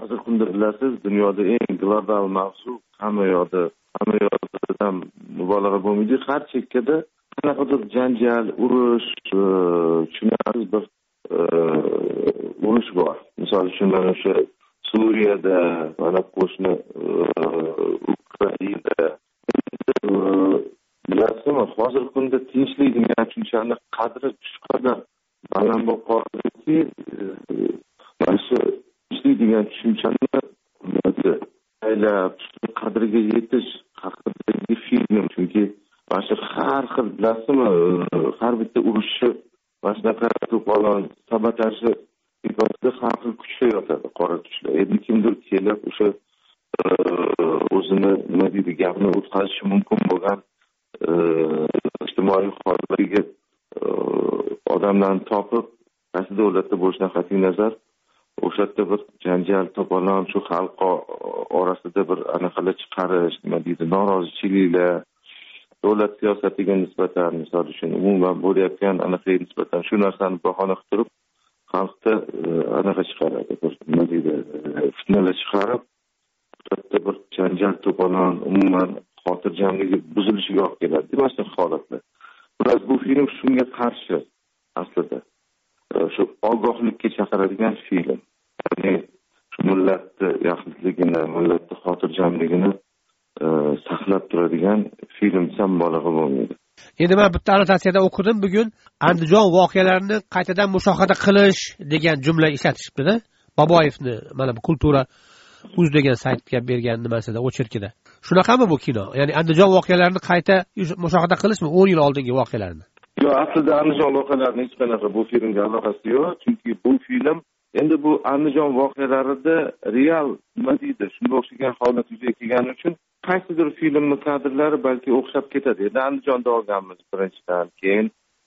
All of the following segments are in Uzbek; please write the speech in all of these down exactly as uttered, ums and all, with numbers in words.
hozir kunda bilasiz, dunyoda eng global mavzu hamma yoqda, hamma yoqdan mubolag'a bo'lmaydi. Har chekkada qanaqadir janjal, urush, tushunarsiz bir urush bor. Misol uchun mana o'sha Suriyada, mana qo'shni Ukrainada bilasizmi, hozir kunda tinchlik degan tushunchani qadri shuqadar baland bo'lib qoldiki, mana shu tinchlik degan tushunchani aylab qadriga yetish haqidagi film. Chunki mana shu har xil bilasizmi, har bitta urushni mana shunaqa to'polon sabotaji ibodatda har xil kuchlar yotadi, qora kuchlar. Endi kimdir kelib o'sha o'zini nima deydi, gapni o'tkazishi mumkin bo'lgan ijtimoiy holatlarga odamlarni topib, qaysi davlatda bo'lishidan qat'iy nazar o'sha yerda bir janjal to'polon, shu xalq orasida bir anaqalar chiqarish, nima deydi, norozichiliklar, davlat siyosatiga nisbatan, misol uchun umuman bo'layotgan anaqa nisbatan shu narsani bahona qilib turib, xalqda anaqa chiqaradi, bir nima deydi, fitnalar chiqarib, katta bir janjal to'polon, umuman xotirjamligi buzilishiga olib keladi. Mana shu holatlar. Biroq bu film shunga qarshi aslida. Shu ogohlikka chaqiradigan film. Ya'ni shu millatni yaxlitligini, millatni xotirjamligini saqlab turadigan film desam mubolag'a bo'lmaydi. Endi men bitta annotatsiyada o'qidim, bugun Andijon voqealarini qaytadan mushohada qilish degan jumla ishlatishibdi-da. Boboyevni mana bu kultura uz degan saytga bergan nimasida, o'chirkida. Shunaqami bu kino? Ya'ni Andijon voqealarini qayta mushohada qilishmi, o'n yil oldingi voqealarni? Yo'q, aslida Andijon voqealarining hech qanaqa bu filmga aloqasi yo'q, chunki bu film endi bu Andijon voqealarida real nima deydi, shunga o'xshagan holat yuzaga kelgani uchun qaysidir filmni kadrlari balki o'xshab ketadi. Endi Andijonda olganmiz birinchidan, keyin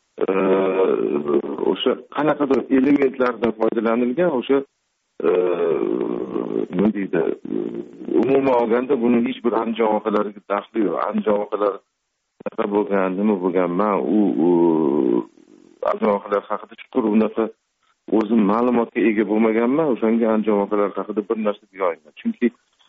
o'sha qanaqadir elementlardan foydalanilgan, o'sha nima deydi, umuman olganda buning hech bir Andijon voqealariga daxli yo'q. Andijon voqealari nima bo'lgan, nima bo'lgan, men u Andijon voqealari haqida chuqur unaqa o'zim ma'lumotga ega bo'lmaganman. O'shanga Andijon voqealari haqida bir narsa deya olmayman. Chunki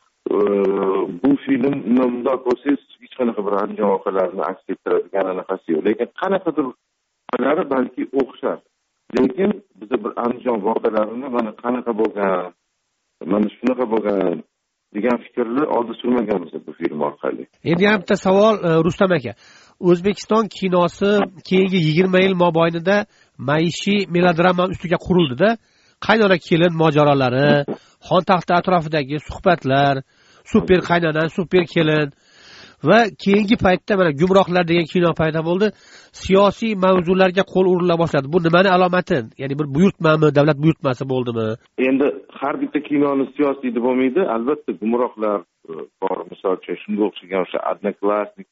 bu film bundoq bo'lsangiz hech qanaqa bir Andijon voqealarini aks ettiradigan anaqasi yo'q. Lekin qanaqadir voqealari balki o'xshar. Lekin bizda bir Andijon voqealarini mana qanaqa bo'lgan, mana shunaqa bo'lgan degan fikrni oldi surmaganmiz bu film orqali. Endi ham bitta savol, Rustam aka. O'zbekiston kinosi keyingi yigirma yil mobaynida maishiy melodrama ustiga qurildi-da. Qaynona kelin mojarolari, xon taxti atrofidagi suhbatlar, super qaynona, super kelin va keyingi paytda mana Gumrohlar degan kino paydo bo'ldi. Siyosiy mavzularga qo'l urila boshladi. Bu nimani alomati? Ya'ni bir buyurtmami, davlat buyurtmasi bo'ldimi? Endi har bitta kinoni siyosiy deb bo'lmaydi. Albatta Gumrohlar bor, misol uchun shunga o'xshagan o'sha Odnoklassnik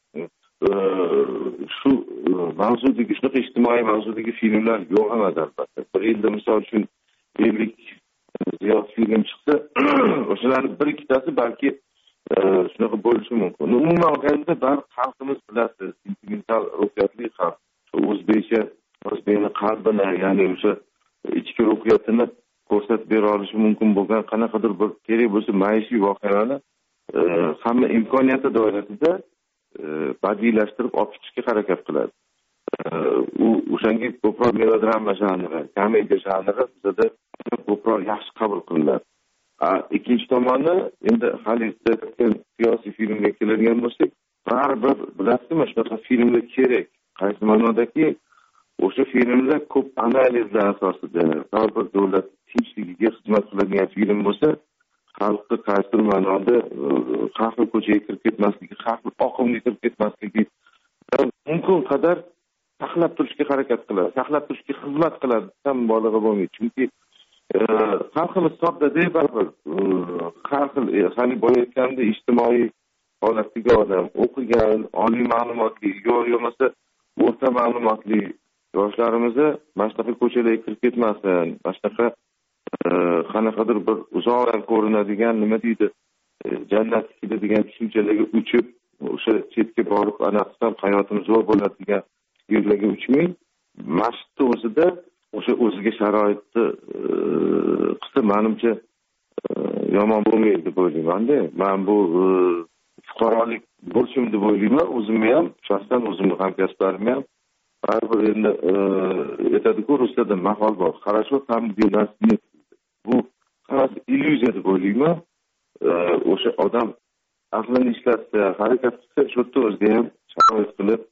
shu mavzudagi, shunaqa ijtimoiy mavzudagi filmlar yo'q emas albatta. Bir yilda misol uchun ellik ziyod film chiqdi. O'shalarning bir ikkitasi balki shunaqa bo'lishi mumkin. Umuman olganda bar xalqimiz bilasiz, sentimental ruhiyatli xalq. O'zbekcha, o'zbekni qalbini, ya'ni o'sha ichki ruhiyatini ko'rsatib bera olishi mumkin bo'lgan qanaqadir bir kerak bo'lsa maishiy voqealarni hamma imkoniyati doirasida badiiylashtirib olib chiqishga harakat qiladi. U o'shanga ko'proq melodrama janri, komediya janri bizda ko'proq yaxshi qabul qilinadi. Ikkinchi tomoni, endi hali siyosiy filmga keladigan bo'lsak, baribir bilasizmi, shunaqa filmlar kerak. Qaysi ma'nodaki, o'sha filmlar ko'p analizlar asosida, baribir davlat tinchligiga xizmat qiladigan film bo'lsa, xalqni qaysi ma'noda xalqni ko'chaga kirib ketmasligi, xalqni oqimga kirib ketmasligi mumkin qadar saqlab turishga harakat qiladi, saqlab turishga xizmat qiladi, ham mubolag'a bo'lmaydi. Chunki xalqimiz sodda-da, baribir har xil, hali bo'layotganda ijtimoiy holatdagi odam, o'qigan, oliy ma'lumotli, yo'q bo'lmasa o'rta ma'lumotli yoshlarimizni mana shunaqa ko'chalarga kirib ketmasin, mana shunaqa qanaqadir bir uzoqdan ko'rinadigan, nima deydi, jannat keladigan tushunchalarga uchib, o'sha chetga borib ana qilsam hayotimiz zo'r bo'ladi degan fikrlarga uchmay, masjidni o'zida o'sha o'ziga sharoitni qilsa, menimcha yomon bo'lmaydi deb o'ylaymanda. Men bu fuqarolik bo'lishim deb o'ylayman. O'zimni ham, shaxsan o'zimni hamkasblarimni ham baribir endi aytadi-ku, ruslarda maqol bor. Хорошо, там где нас нет. Bu hammasi illyuziya deb o'ylayman. O'sha odam aqlini ishlatsa, harakat qilsa, shu yerda o'zida ham sharoit qilib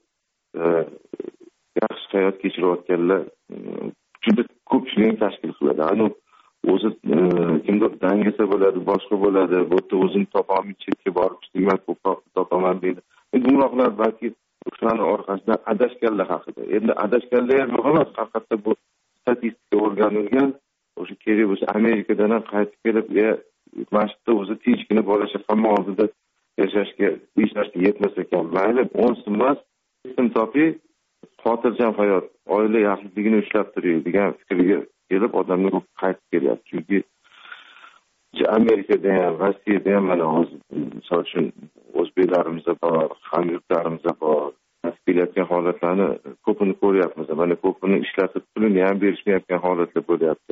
yaxshi hayot kechirayotganlar juda ko'pchilikni tashkil qiladi. Ani o'zi kimdir dangasa bo'ladi, boshqa bo'ladi, bu yerda o'zim topolmay chetga borib ishlayman, ko'proq topaman deydi. Gunohlar balki shularni orqasidan adashganlar haqida. Endi adashganlar ham yo'q emas, haqiqatda bu statistika o'rganilgan. O'sha kerak bo'lsa Amerikadan ham qaytib kelib, ya masjidda o'zi tinchgina bolacha hamma oldida yashashga, ishlashga yetmas ekan. Mayli, o'nsin emas, ism topi, xotirjam hayot, oila yaxshiligini ushlab turing degan fikrga kelib odamlar qaytib kelyapti. Chunki Amerikada ham, Rossiyada ham mana hozir misol uchun o'zbeklarimizda bor, hamyurtlarimizda bor, kelayotgan holatlarni ko'pini ko'ryapmiz. Mana ko'pini ishlatib pulini ham berishmayotgan holatlar bo'lyapti.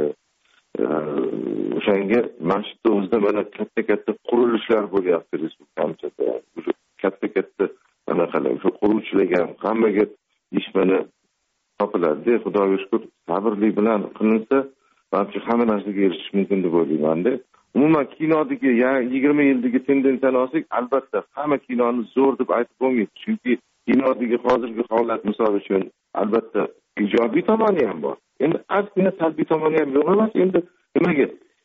O'shanga masjidda o'zida mana katta-katta qurilishlar bo'lyapti respublikamizda. Katta-katta anaqalar, o'sha quruvchilarga ham hammaga ish mana topiladi. Xudoga shukr, sabrlik bilan qilinsa, balki hamma narsaga erishish mumkin deb o'ylayman-da. Umuman kinodagi yigirma yildagi tendensiyani olsak, albatta hamma kinoni zo'r deb aytib bo'lmaydi. Chunki kinodagi hozirgi holat misol uchun albatta ijobiy tomoni ham bor. Endi ozgina salbiy tomoni ham yo'q emas. Endi nimaga?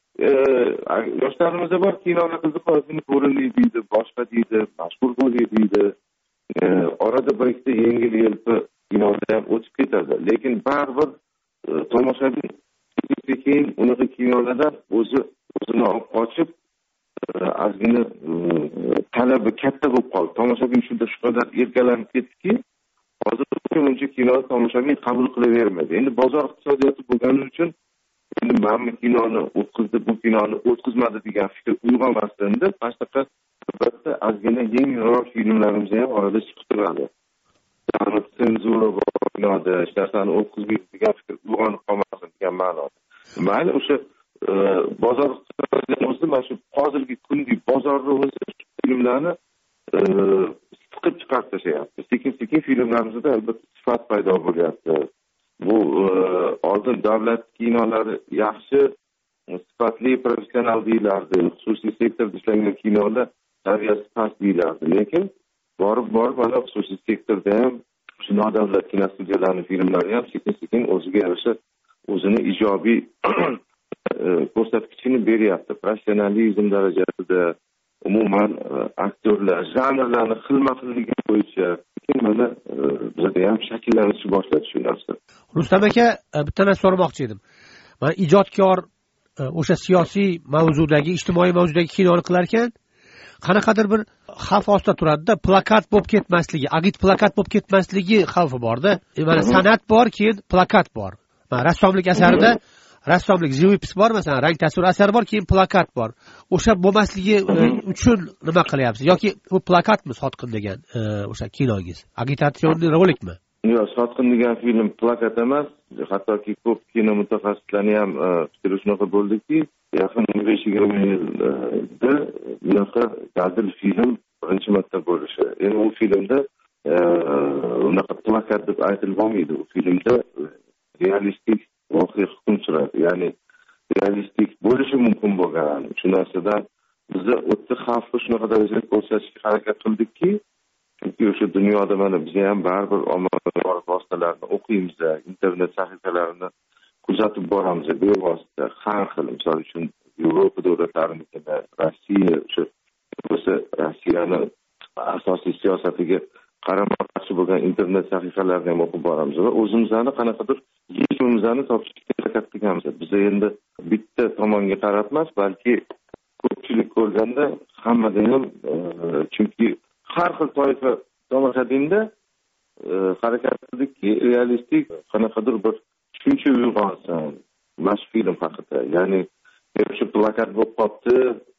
Yoshlarimiz bor, kinoga qiziqadi, ko'rinli deydi, boshqa deydi, mashhur bo'ldi deydi. Orada bir ikkita yengil-yelpi kinoda ham o'tib ketadi. Lekin baribir tomoshabin keyin unaqa kinolardan o'zi o'zini olib qochib, ozgina talabi katta bo'lib qoldi. Tomoshabin shunda shu qadar erkalanib ketdiki, hozir uncha kino tomoshabin qabul qilavermaydi. Endi bozor iqtisodiyoti bo'lgani uchun endi mana kinoni o'tkazdi, bu kinoni o'tkazmadi degan fikr uyg'onmasdan-da, boshqa albatta ozgina yengilroq filmlarimiz ham orada chiqib turadi. Yani senzura bor kinoda, hech narsani o'tkazmaydi degan fikr uyg'onib qolmasin degan ma'noda. Mayli, o'sha bozor iqtisodiyoti o'zi mana shu hozirgi kungi bozorni o'zi filmlarni siqib chiqarib tashlayapti. Sekin-sekin filmlarimizda albatta sifat paydo bo'lyapti. Bu oldin davlat kinolari yaxshi, sifatli, professional deyilardi. Xususiy sektorda ishlangan kinolar saviyasi past deyilardi. Lekin borib-borib mana xususiy sektorda ham shu nodavlat kinostudiyalarining filmlari ham sekin-sekin o'ziga yarasha o'zini ijobiy ko'rsatkichini beryapti. Professionalizm darajasida umuman aktyorlar janrlarni xilma-xilligi bo'yicha mana bizda ham shakllanishi boshladi shu narsa. Rustam aka, bitta narsa so'ramoqchi edim. Men ijodkor o'sha siyosiy mavzudagi, ijtimoiy mavzudagi kinoni qilar ekan, qanaqadir bir xavf ostida turadi-da, plakat bo'lib ketmasligi, agit plakat bo'lib ketmasligi xavfi bor-da. Mana san'at bor, keyin plakat bor. Mana rassomlik asarida rassomlik, живопись bor, masalan, rang tasvir asar bor, keyin plakat bor. O'sha bo'lmasligi uchun nima qilyapsiz? Yoki bu plakatmi Sotqin degan o'sha kinongiz? Agitatsionni rolikmi? Yo'q, Sotqin degan film plakat emas. Hattoki ko'p kino mutaxassislari ham fikri shunaqa bo'ldiki, yaqin o'n besh yigirma yilda bunaqa dadil film birinchi marta bo'lishi. Endi u filmda unaqa plakat deb aytilmaydi. U filmda realistik voqea hukm suradi. Ya'ni realistik bo'lishi mumkin bo'lgan. Shu narsadan biz o'tda xavfni shunaqa darajada ko'rsatishga harakat qildikki, chunki o'sha dunyoda mana biz ham baribir ommaviy axborot vositalarini o'qiymiz, internet sahifalarini kuzatib boramiz bevosita. Har xil, misol uchun Yevropa davlatlarimizda, Rossiya, o'sha o'sha Rossiyani asosiy siyosatiga qarama-qarshi bo'lgan internet sahifalarini ham o'qib boramiz va o'zimizni qanaqadir yechimimizni topishga harakat qilamiz. Biz endi bitta tomonga qarab emas, balki ko'pchilik ko'rganda hammada ham, chunki har xil toifa tomoshabinda harakat qildikki, realistik qanaqadir bir tushuncha uyg'onsin mana film haqida. Ya'ni shu plakat bo'lib qolibdi,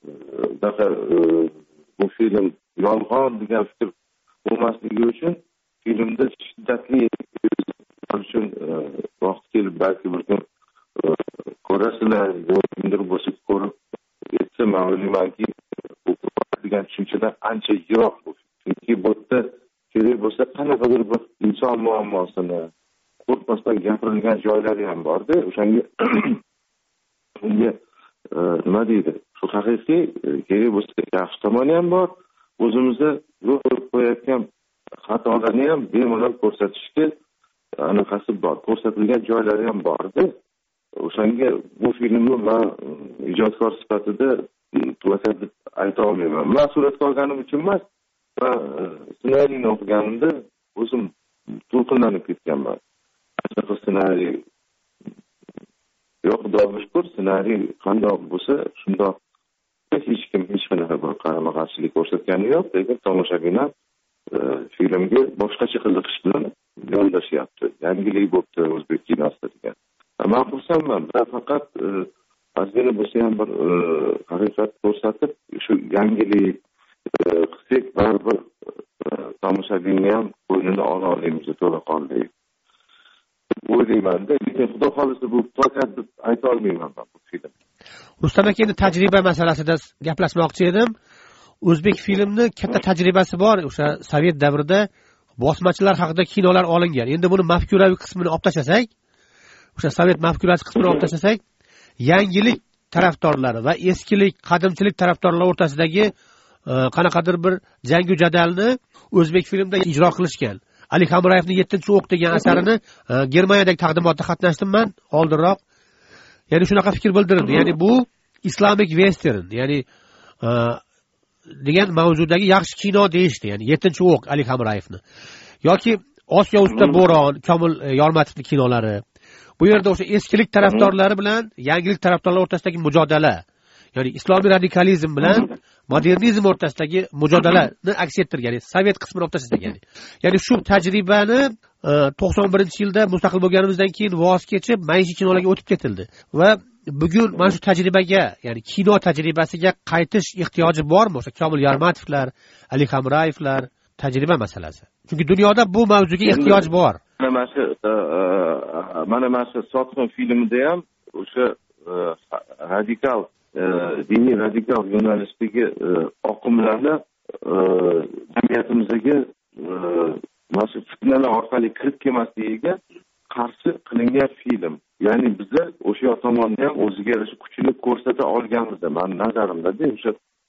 bu film yolg'on degan fikr bo'lmasligi uchun filmda shiddatli uchun vaqt kelib balki bir kun ko'rasizlar, kimdir bo'lsa ko'rib o'ylaymanki degan tushunchadan ancha yiroq bu. Chunki bu yerda kerak bo'lsa qanaqadir bir inson muammosini qo'rqmasdan gapirilgan joylari ham borda. O'shanga unga nima deydi? Shu haqiqiy kerak bo'lsa yaxshi tomoni ham bor. O'zimizda yo'q qo'yib qo'yayotgan xatolarni ham bemalol ko'rsatishga anaqasi bor. Ko'rsatilgan joylari ham borda. O'shanga bu filmni men ijodkor sifatida to'g'ri deb ayta olmayman. Men suratga olganim uchun emas, men ssenariyni o'qiganimda o'zim to'lqinlanib ketganman. Shunaqa ssenariy yo'q, xudoga shukr, ssenariy qandoq bo'lsa shundoq hech kim hech qanaqa bir qarama-qarshilik ko'rsatgani yo'q, lekin tomoshabin ham filmga boshqacha qiziqish bilan yondashyapti. Yangilik bo'libdi o'zbek kinosida degan. Men xursandman. Faqat ozgina bo'lsa ham bir haqiqat ko'rsatib, shu yangilik qilsak baribir tomoshabinni ham bo'ynini ola olamiz to'laqonli. O'ylayman-da, lekin xudo xolisa bu faqat deb ayta olmayman men bu film. Rustam aka, endi tajriba masalasida gaplashmoqchi edim. O'zbek filmni katta tajribasi bor. O'sha Sovet davrida bosmachilar haqida kinolar olingan. Endi buni mafkuraviy qismini olib tashlasak, o'sha Sovet mafkurasi qismini olib tashlasak, yangilik tarafdorlari va eskilik, qadimchilik tarafdorlari o'rtasidagi qanaqadir bir jangu jadalni o'zbek filmida ijro qilishgan. Ali Hamrayevning yettinchi o'q degan asarini Germaniyadagi taqdimotda qatnashdim men oldinroq. Ya'ni shunaqa fikr bildirildi. Ya'ni bu islomik western, ya'ni degan mavzudagi yaxshi kino deyishdi. Ya'ni yettinchi o'q Ali Hamrayevni. Yoki Osiyo usta bo'ron, Komil Yormatovning kinolari. Bu yerda o'sha eskilik tarafdorlari bilan yangilik tarafdorlari o'rtasidagi mujodala, ya'ni islomiy radikalizm bilan modernizm o'rtasidagi mujodalani aks ettirgan, Sovet qismini olib tashlasak, ya'ni. Ya'ni shu tajribani to'qson birinchi yilda mustaqil bo'lganimizdan keyin voz kechib, maishiy kinolarga o'tib ketildi va bugun mana shu tajribaga, ya'ni kino tajribasiga qaytish ehtiyoji bormi? O'sha Komil Yormatovlar, Ali Hamrayevlar tajriba masalasi. Chunki dunyoda bu mavzuga ehtiyoj bor. Mana shu mana mana shu Sotxon filmida ham o'sha radikal diniy radikal yo'nalishdagi oqimlarni jamiyatimizga mana shu fitnalar orqali kirib kelmasligiga qarshi qilingan film. Ya'ni biza o'sha tomonni ham o'ziga yarasha kuchini ko'rsata olganmiz. Men nazarimda o'sha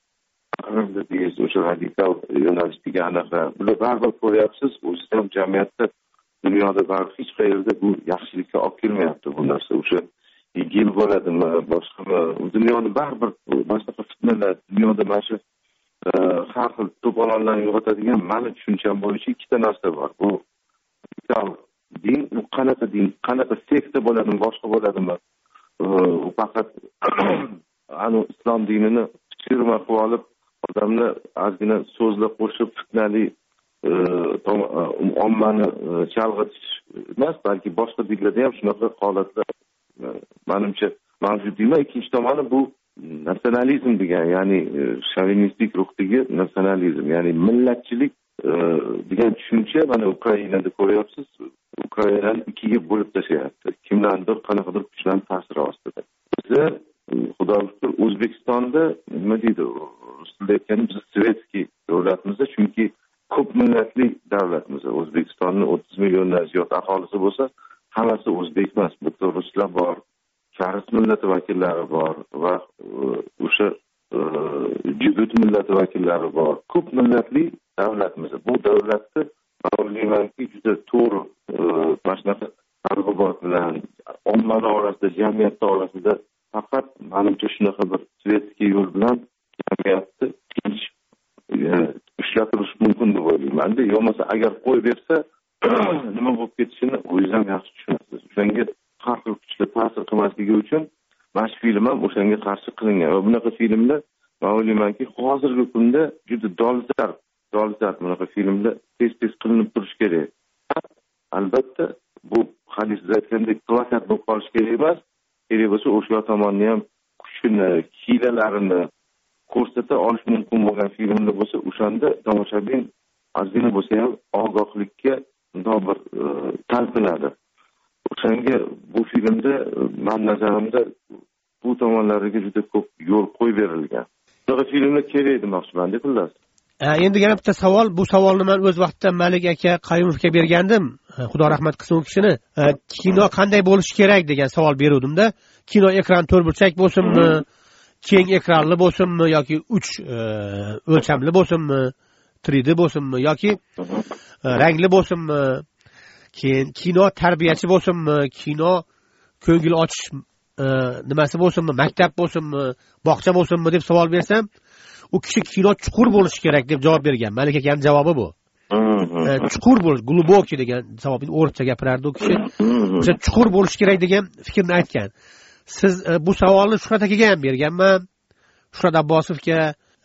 o'sha radikal yo'nalishdagi anaqa bular baribir ko'ryapsiz, o'ziz ham jamiyatda dunyoda baribir hech qayerda bu yaxshilikka olib kelmayapti bu narsa. O'sha yil bo'ladimi, boshqa dunyoni baribir boshqa fitnalar, dunyoda mana shu har xil to'polonlarni uyg'otadigan mani tushuncham bo'yicha ikkita narsa bor. Bu din, u qanaqa din, qanaqa sekta bo'ladimi, boshqa bo'ladimi? U faqat anu islom dinini shirma qilib olib, odamni ozgina so'zlab qo'shib fitnali ommani chalg'itish emas, balki boshqa dinlarda ham shunaqa holatlar menimcha mavjud deyman. Ikkinchi tomoni bu nasionalizm degan, ya'ni shovinistik ruhdagi nasionalizm, ya'ni millatchilik degan tushuncha mana Ukrainada ko'ryapsiz. Ukrainani ikkiga bo'lib tashlayapti. Kimlardir qanaqadir kuchlarning ta'siri ostida. Biz xudoga shukr O'zbekistonda nima deydi? Ruslar aytgani biz sovetskiy davlatimizda, chunki ko'p millatli davlatmiz. O'zbekistonning o'ttiz milliondan ziyod aholisi bo'lsa, hammasi o'zbek emas. Bu yerda ruslar bor, Fars millati vakillari bor va o'sha Jibuti millati vakillari bor. Ko'p millatli davlatmiz. Bu davlatda ma'lumotki juda to'g'ri mana shunaqa targ'ibot bilan ommalar orasida, jamiyat orasida faqat menimcha shunaqa bir svetskiy yo'l bilan jamiyatni tinch ushlab turish mumkin deb o'ylayman. Yo'qmasa agar qo'y bersa nima bo'lib ketishini o'zingiz ham yaxshi tushunasiz. O'shanga har xil kuchlar ta'sir qilmasligi uchun mana shu film ham o'shanga qarshi qilingan. Va bunaqa filmlar men o'ylaymanki hozirgi kunda juda dolzarb, dolzarb bunaqa filmlar tez-tez qilinib turish kerak. Albatta bu hali siz aytgandek plakat bo'lib qolish kerak emas. Kerak bo'lsa o'sha tomonni ham kuchini, hiylalarini ko'rsata olish mumkin bo'lgan filmlar bo'lsa, o'shanda tomoshabin ozgina bo'lsa ham ogohlikka bundoq bir talpinadi. O'shanga bu filmda men nazarimda bu tomonlariga juda ko'p yo'l qo'yib berilgan. shunaqa filmlar kerak demoqchimanda xullas. Endi yana bitta savol, bu savolni men o'z vaqtida Malik aka Qayumovga bergandim. Xudo rahmat qilsin u kishini. Kino qanday bo'lishi kerak degan savol beruvdim-da. Kino ekran to'rtburchak bo'lsinmi, keng ekranli bo'lsinmi yoki uch o'lchamli bo'lsinmi, uch D bo'lsinmi yoki rangli bo'lsinmi? Keyin kino tarbiyachi bo'lsinmi, kino ko'ngil ochish nimasi bo'lsinmi, maktab bo'lsinmi, bog'cha bo'lsinmi deb savol bersam, u kishi kino chuqur bo'lishi kerak deb javob bergan. Malik akaning javobi bu. Chuqur bo'lish, glubokий degan savobni o'rtacha gapirardi u kishi. O'sha chuqur bo'lishi kerak degan fikrni aytgan. Siz bu savolni Shuhrat akaga ham berganman. Shuhrat Abbosovga,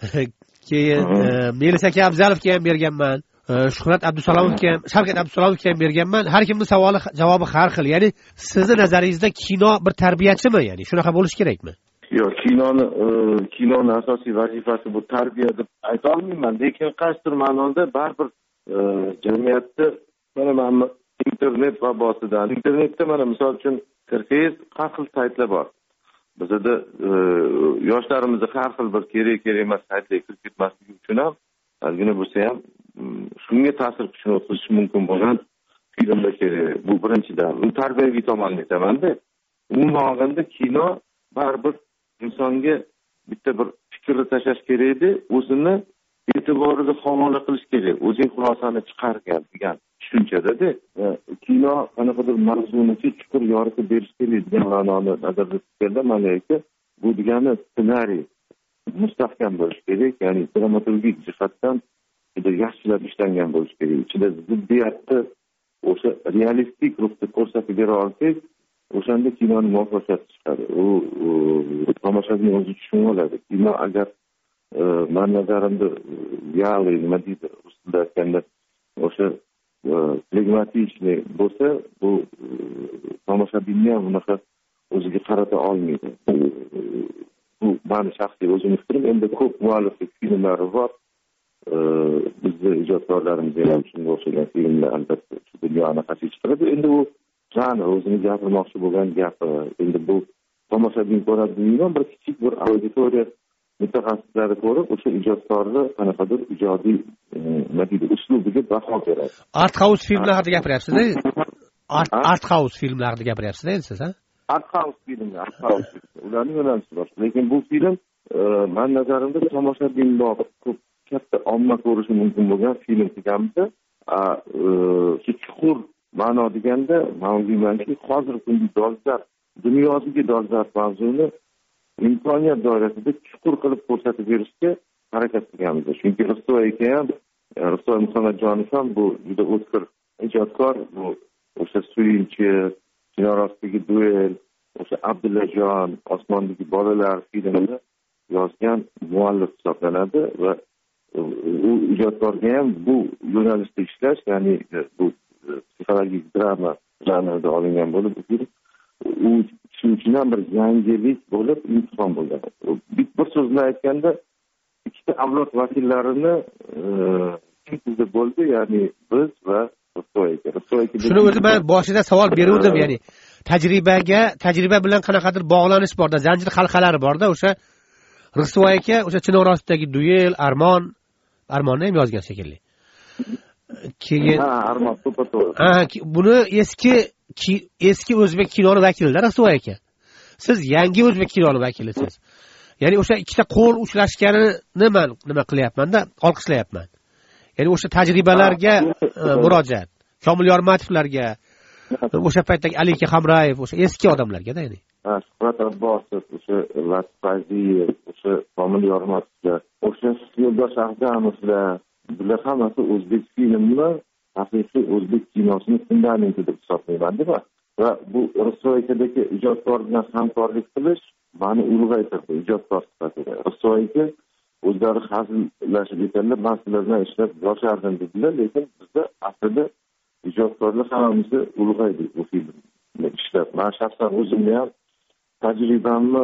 keyin Melis aka Abzalovga ham berganman. Shuhrat Abdusalomovga ham, Shavkat Abdusalomovga ham berganman. Har kimning savoli javobi har xil. Ya'ni sizning nazaringizda kino bir tarbiyachimi? Ya'ni shunaqa bo'lishi kerakmi? Yo'q, kinoni kinoni asosiy vazifasi bu tarbiya deb ayta olmayman, lekin qaysidir ma'noda baribir jamiyatda mana mana internet vabosidan, internetda mana misol uchun kirsangiz har xil saytlar bor. Bizda yoshlarimizni har xil bir kerak kerak emas saytlarga kirib ketmasligi uchun ham ozgina bo'lsa ham shunga ta'sir qilishi mumkin bo'lgan filmlar kerak. Bu birinchidan. Bu tarbiyaviy tomonini aytaman-da. Umuman olganda kino baribir insonga bitta bir fikrni tashlash kerak edi, o'zini e'tiboriga havola qilish kerak, o'zing xulosani chiqargan degan tushunchada-da. Kino qanaqadir mavzuni chuqur yoritib berish kerak degan ma'noni nazarda tutganda malaka bu degani ssenariy mustahkam bo'lishi kerak, ya'ni dramaturgik jihatdan juda yaxshilab ishlangan bo'lishi kerak. Ichida ziddiyatni o'sha realistik ruhda ko'rsatib bera olsak, o'shanda kinoni muvaffaqiyati chiqadi. U tomoshabin o'zi tushunib oladi. Kino agar men nazarimda real nima deydi, rus tilida aytganda o'sha flegmatichniy bo'lsa, bu tomoshabinni ham unaqa o'ziga qarata olmaydi. Bu meni shaxsiy o'zim fikrim. Endi ko'p mualliflik filmlari bor. Bizning ijodkorlarimiz ham shunga o'xshagan filmlar albatta shu dunyoni qasd chiqaradi. Endi u janr o'zini gapirmoqchi bo'lgan gapi. Endi bu tomoshabin ko'radi deyman, bir kichik bir auditoriya mutaxassislari ko'rib, o'sha ijodkorni qanaqadir ijodiy nima deydi, uslubiga baho beradi. Art house filmlar haqida gapiryapsiz-da? Art art house filmlar haqida gapiryapsiz-da endi siz, ha? Art house filmlar, art house. Ularning yo'nalishi bor. Lekin bu film men nazarimda tomoshabin ko'p katta omma ko'rishi mumkin bo'lgan film deganimizda, shu chuqur ma'no deganda mavzumanki hozirgi kunda dolzarb, dunyodagi dolzarb mavzuni imkoniyat doirasida chuqur qilib ko'rsatib berishga harakat qilganmiz. Chunki Ristoy aka ham, Ristoy Muhammadjonov ham bu juda o'tkir ijodkor. Bu o'sha Suyunchi, Chinorostdagi duel, o'sha Abdullajon, Osmondagi bolalar filmini yozgan muallif hisoblanadi va u ijodkorga ham bu yo'nalishda ishlash, ya'ni bu psixologik drama janrida olingan bo'lib, u shuning uchun ham bir yangilik bo'lib, imtihon bo'lgan. Bir so'z bilan aytganda, ikkita avlod vakillarini sizda bo'ldi, ya'ni biz va Ristoy aka. Ristoy aka shuni o'zi men boshida savol beruvdim, ya'ni tajribaga, tajriba bilan qanaqadir bog'lanish borda, zanjir halqalari borda, o'sha Ristoy aka o'sha Chinorostdagi duel, Armon, Armonni ham yozgan shekilli. Keyin ha, Armon to'pa-to'g'ri. Ha, buni eski eski o'zbek kinoni vakilidir Ristoy aka. Siz yangi o'zbek kinoni vakilisiz. Ya'ni o'sha ikkita qo'l uchrashganini men nima qilyapman-da, olqishlayapman. Ya'ni o'sha tajribalarga murojaat. Komil Yormatovlarga, o'sha paytdagi Alik Hamrayev, o'sha eski odamlarga-da, ya'ni. Ha, Shuhrat Abbosov, o'sha Latfaziyev, o'sha Komil Yormatovlar, o'sha Yo'ldosh Ag'damovlar, bular hammasi o'zbek filmini, haqiqiy o'zbek kinosini fundamenti deb hisoblayman-da. Va bu Ristoy akadagi ijodkor bilan hamkorlik qilish meni ulg'aytirdi ijodkor sifatida. Ristoy aka o'zlari hazillashib aytadilar, men sizlar bilan ishlab yoshardim dedilar, lekin bizda aslida ijodkorlar hammamizni ulg'aydik bu filmni ishlab. Men shaxsan o'zimni ham tajribamni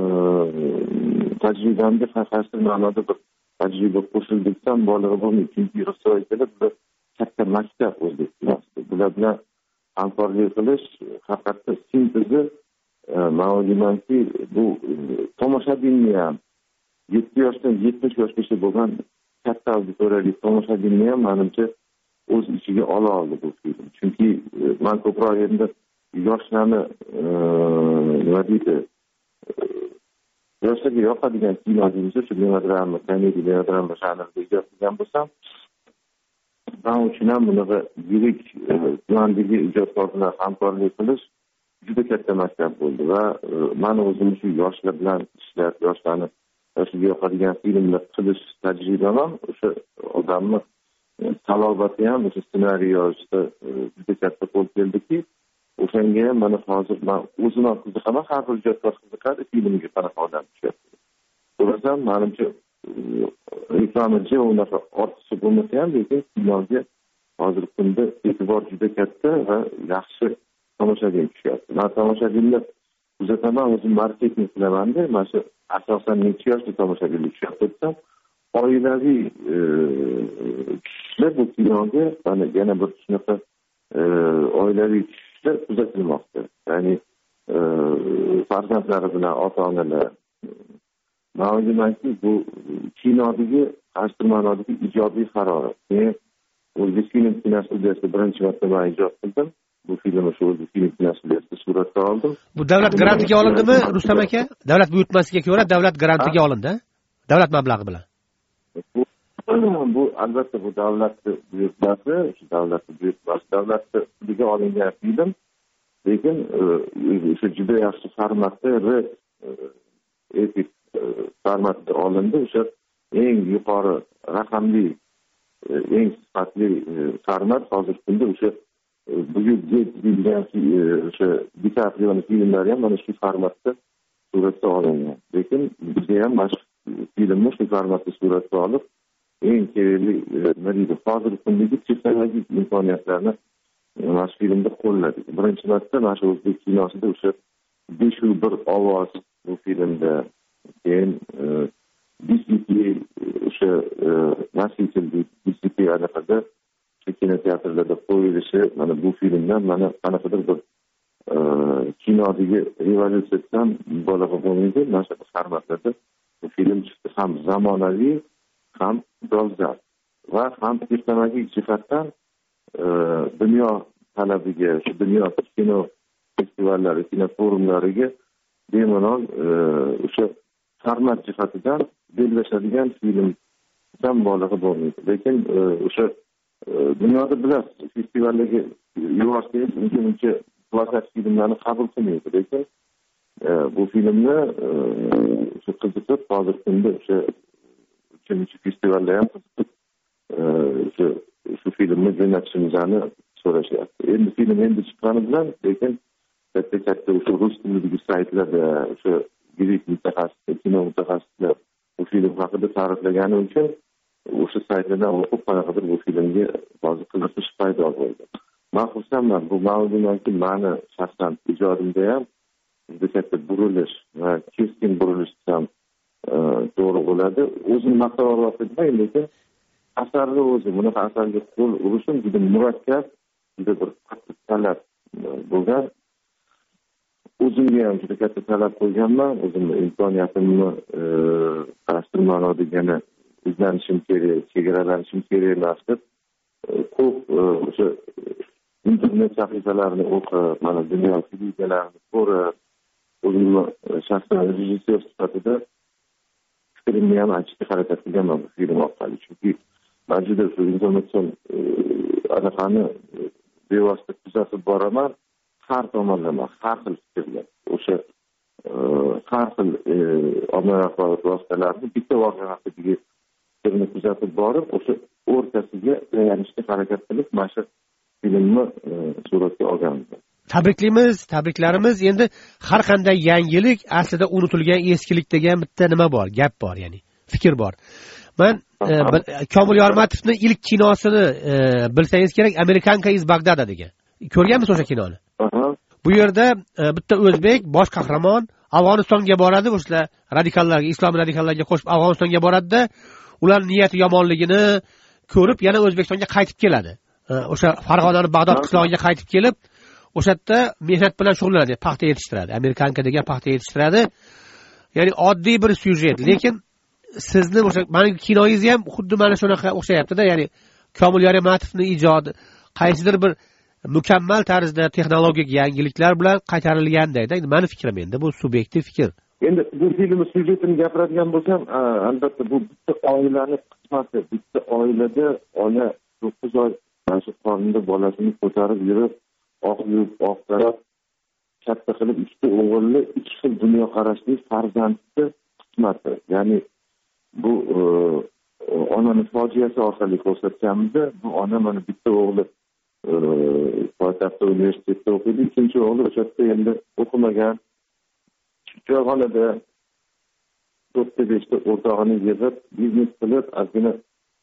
tajribamga qaysidir ma'noda bir tajriba qo'shildi desam bo'lig'i bo'lmaydi. Chunki Ristoy akalar bizlar katta maktab o'zbek kinosida. Bular bilan hamkorlik qilish haqiqatda sintezi, men o'ylaymanki, bu tomoshabinni ham yetti yoshdan yetmish yoshgacha bo'lgan katta auditoriyali tomoshabinni ham menimcha o'z ichiga ola oldi bu film. Chunki men ko'proq endi yoshlarni nima deydi, yoshlarga yoqadigan kino deymiz, shu melodrama, komediya, melodrama janrida ijod qilgan bo'lsam, men uchun ham bunaqa yirik tuandagi ijodkor bilan hamkorlik qilish juda katta maktab bo'ldi va men o'zim shu yoshlar bilan ishlab, yoshlarni yoshlarga yoqadigan filmlar qilish tajribam ham o'sha odamni talobati ham o'sha ssenariy yozishda juda katta qo'l keldiki, o'shanga ham mana hozir men o'zim ham qiziqaman, har bir ijodkor qiziqadi, filmga qanaqa odam tushyapti. To'g'risi, menimcha reklamachi unaqa ortiqcha bo'lmasa ham, lekin kinoga hozirgi kunda e'tibor juda katta va yaxshi tomoshabin tushyapti. Men tomoshabinni kuzataman, o'zim marketing qilamanda, mana shu asosan necha yoshli tomoshabinlar tushyapti desam, oilaviy tushishlar bu kinoga mana yana bir shunaqa oilaviy tushishlar kuzatilmoqda. Ya'ni farzandlari bilan ota-onalar. Men o'ylaymanki, bu kinodagi qaysi ma'nodagi ijobiy harorat. Men o'zbek film kinostudiyasida birinchi marta men ijod qildim. Bu filmni shu o'zbek film kinostudiyasida suratga oldim. Bu davlat grantiga olindimi, Rustam aka? Davlat buyurtmasiga ko'ra davlat grantiga olindi. Davlat mablag'i bilan. Bu, bu albatta bu davlat buyurtmasi, shu davlat buyurtmasi, davlat puliga olingan film. Lekin o'sha juda yaxshi formatda, epik formatda olindi. O'sha eng yuqori raqamli, eng sifatli format hozirgi kunda o'sha buyuk deyilgan o'sha DiCaprio'ning filmlari ham mana shu formatda suratga olingan. Lekin bizga ham mana shu filmni shu formatda suratga olib, eng kerakli nima deydi, hozirgi kundagi texnologik imkoniyatlarni mana shu filmda qo'lladik. Birinchi marta mana shu o'zbek kinosida o'sha besh yuz bir ovoz bu filmda, keyin D C P o'sha nasitel D C P anaqada shu kinoteatrlarda qo'yilishi mana bu filmdan mana qanaqadir bir kinodagi revolyutsiyadan mubolag'a bo'lmaydi. Mana shu formatlarda bu film chiqdi, ham zamonaviy, ham dolzarb va ham texnologik jihatdan dunyo talabiga, shu dunyo kino festivallari, kino forumlariga bemalol o'sha format jihatidan bellashadigan filmdan mubolag'a bo'lmaydi. Lekin o'sha dunyoda bilasiz, festivallarga yuborsangiz uncha klassik filmlarni qabul qilmaydi. Lekin bu filmni shu qiziqib, hozirgi kunda o'sha uchinchi festivalda ham qiziqib shu shu filmni jo'natishimizni so'rashyapti. Endi film endi chiqqani bilan, lekin katta katta o'sha rus tilidagi saytlarda o'sha yirik mutaxassis, kino mutaxassislar bu film haqida ta'riflagani uchun o'sha saytlardan o'qib qanaqadir bu filmga hozir qiziqish paydo bo'ldi. Men xursandman. Bu mavzudanki meni shaxsan ijodimda ham juda katta burilish va keskin burilish ham to'g'ri bo'ladi. O'zini maqtab olmayman, lekin asarni o'zi, bunaqa asarga qo'l urishim juda murakkab, juda bir qattiq talab bo'lgan. O'zimga ham juda katta talab qo'yganman. O'zimni imkoniyatimni qaysi ma'noda yana izlanishim kerak, chegaralanishim kerak emas deb ko'p o'sha internet sahifalarini o'qib, mana dunyo televiziyalarini ko'rib, o'zimni shaxsan rejissyor sifatida fikrimni ham aytishga harakat qilganman bu film orqali. Chunki men juda shu informatsion anaqani bevosita kuzatib boraman. Har tomonlama, har xil fikrlar, o'sha har xil ommaviy axborot vositalarini bitta voqea haqidagi fikrni kuzatib borib, o'sha o'rtasiga tayanishga harakat qilib, mana shu filmni suratga olganmiz. Tabriklaymiz, tabriklarimiz. Endi har qanday yangilik aslida unutilgan eskilik degan bitta nima bor, gap bor, ya'ni fikr bor. Men Komil Yormatovning ilk kinosini bilsangiz kerak, Amerikanka iz Bagdada degan. Ko'rganmisiz o'sha kinoni? Bu yerda bitta o'zbek bosh qahramon Afg'onistonga boradi, o'sha radikallarga, islom radikallarga qo'shib Afg'onistonga boradi-da, ular niyati yomonligini ko'rib yana O'zbekistonga qaytib keladi. O'sha Farg'onaning Bag'dod qishlog'iga qaytib kelib, o'sha yerda mehnat bilan shug'ullanadi, paxta yetishtiradi. Amerikanka degan paxta yetishtiradi. Ya'ni oddiy bir syujet, lekin sizni o'sha mani kinoyingiz ham xuddi mana shunaqa o'xshayapti-da, ya'ni Komil Yorimatovning ijodi qaysidir bir mukammal tarzda texnologik yangiliklar bilan qaytarilgandayda. Endi meni fikrim, endi bu subyektiv fikr. Endi bu filmning syujetini gapiradigan bo'lsam, albatta bu bitta oilani qismati, bitta oilada ona to'qqiz oy mana shu qornida bolasini ko'tarib yurib, oq yurib, oq taraf katta qilib ikkita o'g'illi, ikki xil dunyoqarashli farzandni qismati. Ya'ni bu onani fojiasi orqali ko'rsatganimizda, bu ona mana bitta o'g'li poytaxtda universitetda o'qiydi, ikkinchi o'g'li o'sha yerda endi o'qimagan, choyxonada to'rtta beshta o'rtog'ini yig'ib, biznes qilib, ozgina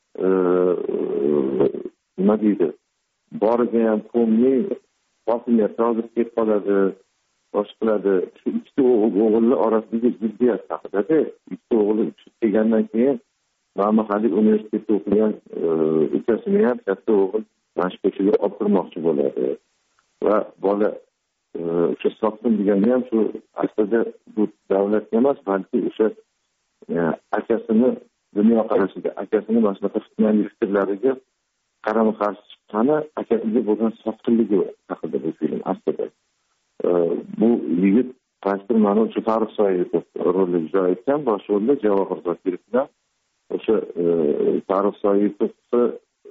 nima deydi, boriga ham ko'mmay, hokimiyatda hozir ketib qoladi, bosh qiladi. Shu ikkita o'g'ilni orasidagi ziddiyat haqida-da, ikkita o'g'li tushib kelgandan keyin Mahmudxalil universitetda o'qigan ukasini ham katta o'g'il mashqachiga olib kirmoqchi bo'ladi. Va bola o'sha sotdim deganda ham shu aslida bu davlatga emas, balki o'sha akasini dunyoqarashiga, akasini mana shunaqa fitnali fikrlariga qarama qarshi chiqqani, akasiga bo'lgan sotqinligi haqida bu film aslida. Bu yigit qaysidir ma'no uchun Farruh Soyipov rolini ijro etgan, bosh rolda Javohir Zokirov bilan o'sha Farruh Soyipovni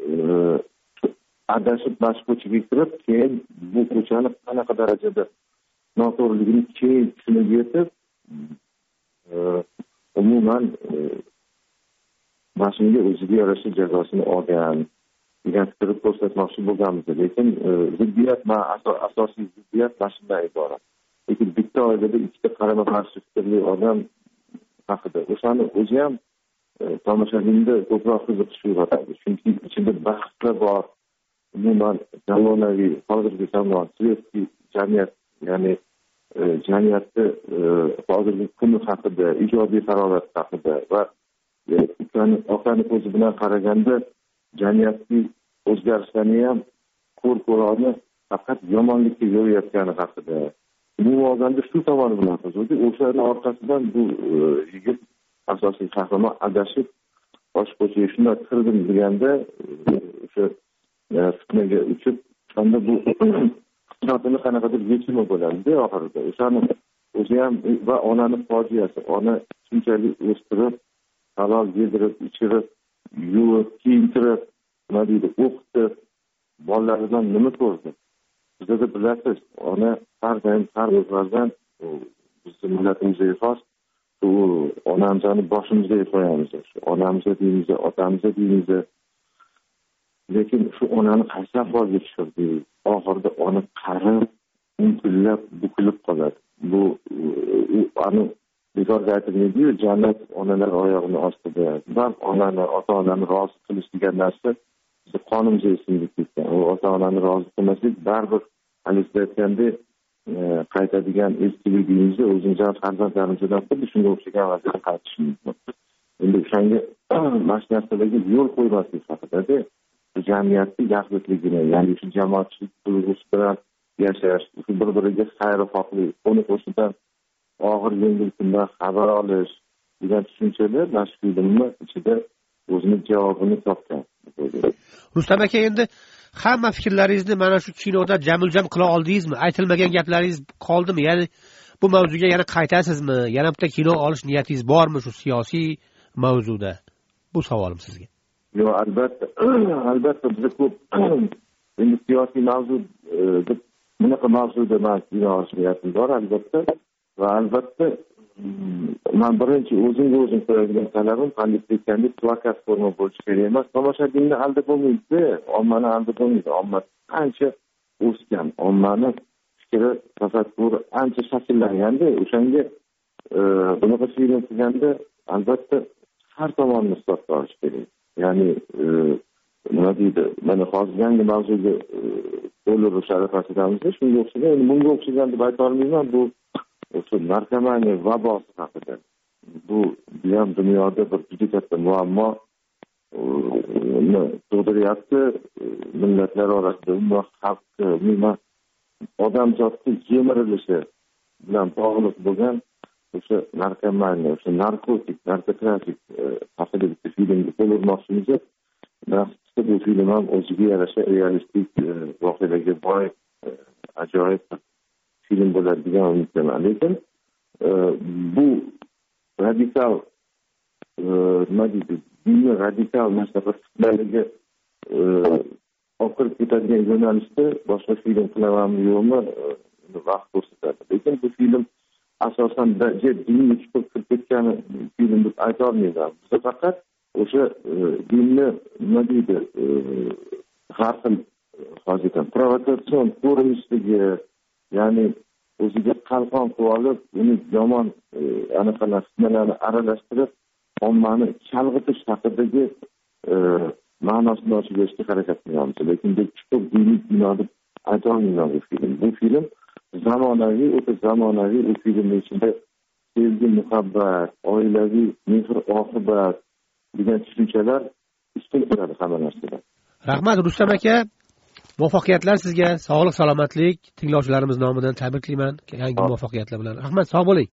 adashib boshqa ko'chaga kirib, keyin bu ko'chani qanaqa darajada noto'g'riligini keyin tushunib yetib, umuman mashinaga o'ziga yarasha jazosini olgan degan fikrni ko'rsatmoqchi bo'lganmiz. Lekin ziddiyat, asosiy ziddiyat mashinadan iborat. Lekin bitta oilada ikkita qarama qarshi fikrli odam haqida. O'shani o'zi ham tomoshabinda ko'proq qiziqish uyg'otadi. Chunki ichida bahslar bor. Umuman zamonaviy hozirgi zamon siyosiy jamiyat, ya'ni jamiyatni hozirgi kuni haqida, ijodiy harorat haqida va okani ko'zi bilan qaraganda jamiyatning o'zgarishlarini ham ko'r ko'roni faqat yomonlikka yo'layotgani haqida. Bu olganda shu tomoni bilan qiziqdi. O'shaning orqasidan bu yigit asosiy qahramon adashib bosh ko'chaga shunday kirdim deganda o'sha fitnaga uchib, shunda bu iqtisodini qanaqadir yechimi bo'ladi oxirida. O'shani o'zi ham va onani fojiasi, ona shunchalik o'stirib, halol yedirib, ichirib, yuvib, kiyintirib, nima deydi, o'qitib, bolalaridan nima ko'rdi? Bizda bilasiz, ona har doim har bir farzand bizning millatimizga xos, u onamizni boshimizga qo'yamiz. Shu onamizni deymiz, otamizni deymiz. Lekin shu onani qaysi ahvolga tushirdi? Oxirida ona qarib, unkillab, bukilib qoladi. Bu ani bekorga aytilmaydi-yu, jannat onalar oyog'ini ostida. Bak onani, ota-onani rozi qilish degan narsa bizni qonimizga singib ketgan. U ota-onani rozi qilmaslik baribir halisda aytgandek qaytadigan eskilik deymiz, o'zimizdan farzandlarimizdan xuddi shunga o'xshagan vaziyatga qaytishimiz mumkin. Endi o'shanga mana shu narsalarga yo'l qo'ymaslik haqida-da jamiyatning yaxlitligini, ya'ni shu jamoatchilik tuyg'usi bilan yashash, bir-biriga xayrixohlik, qo'ni qo'shnidan og'ir yengil kundan xabar olish degan tushunchalar mana shu filmni ichida o'zini javobini topgan. Rustam aka, endi hamma fikrlaringizni mana shu kinoda jamul-jam qila oldingizmi? Aytilmagan gaplaringiz qoldimi? Ya'ni bu mavzuga yana qaytasizmi? Yana bitta kino olish niyatingiz bormi shu siyosiy mavzuda? Bu savolim sizga. Yo'q, albatta, albatta biz ko'p endi siyosiy mavzu deb bunaqa mavzuda men kino olish niyatim bor, albatta. Va albatta men birinchi o'zimga o'zim qo'yadigan talabim qanday aytgandek plakat forma bo'lishi kerak emas. Tomoshabinni aldab bo'lmaydi, ommani aldab bo'lmaydi. Omma ancha o'sgan, ommani fikri, tafakkuri ancha shakllanganda, o'shanga bunaqa film qilganda albatta har tomonni hisobga olish kerak. Ya'ni nima deydi, mana hozir yangi mavzuga to'liq sharafatidamiz, shunga o'xshagan, endi bunga o'xshagan deb ayta olmayman, bu o'sha narkomaniya vabosi haqida. Bu ham dunyoda bir juda katta muammo tug'diryapti. Millatlar orasida umuman xalqni, umuman odamzodni yemirilishi bilan bog'liq bo'lgan o'sha narkomaniya, o'sha narkotik, narkotrafik haqida bitta filmga qo'l urmoqchimiz. Nasibda bu film ham o'ziga yarasha realistik voqealarga boy ajoyib film bo'ladi degan umiddaman. Lekin bu radikal nima deydi, dinni radikal masafa fikrlariga oqirib ketadigan yo'nalishda boshqa film qilamanmi yo'qmi vaqt ko'rsatadi. Lekin bu film asosan dinni chiqib kirib ketgan film deb ayta olmayman. Biz faqat o'sha dinni nima deydi, har xil hozirdan provokatsion ko'rinishligi, ya'ni o'ziga qalqon qilib olib, uni yomon anaqa fitnalarni aralashtirib, ommani chalg'itish haqidagi ma'nosini ochib berishga harakat qilyapmiz. Lekin bu chuqur diniy bino deb ayta olmayman bu film. Bu film zamonaviy, o'ta zamonaviy. Bu filmning ichida sevgi, muhabbat, oilaviy mehr-oqibat degan tushunchalar ustun turadi hamma narsadan. Rahmat Rustam aka. Muvaffaqiyatlar sizga, sog'lik, salomatlik, tinglovchilarimiz nomidan tabriklayman yangi muvaffaqiyatlar bilan. Rahmat, sog' bo'ling.